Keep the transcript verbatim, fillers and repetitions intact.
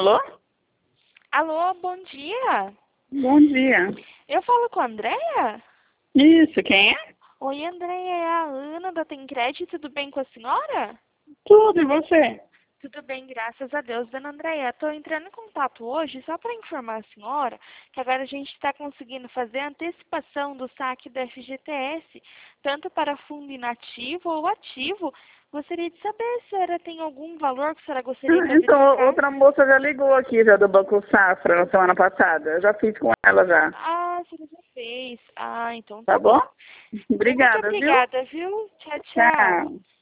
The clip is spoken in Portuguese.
Alô? Alô, bom dia. Bom dia. Eu falo com a Andréia? Isso, quem é? Oi, Andréia, é a Ana da Tencred, tudo bem com a senhora? Tudo, e você? Tudo bem, graças a Deus. Dona Andréia, estou entrando em contato hoje só para informar a senhora que agora a gente está conseguindo fazer a antecipação do saque do F G T S, tanto para fundo inativo ou ativo. Gostaria de saber se a senhora tem algum valor que a senhora gostaria para Então, verificar. outra moça já ligou aqui, já do Banco Safra, na semana passada. Eu já fiz com ela já. Ah, a senhora já fez. Ah, então Tá tá bom. bom? Então, muito Obrigada, viu? obrigada, viu? Tchau, tchau. Tchau.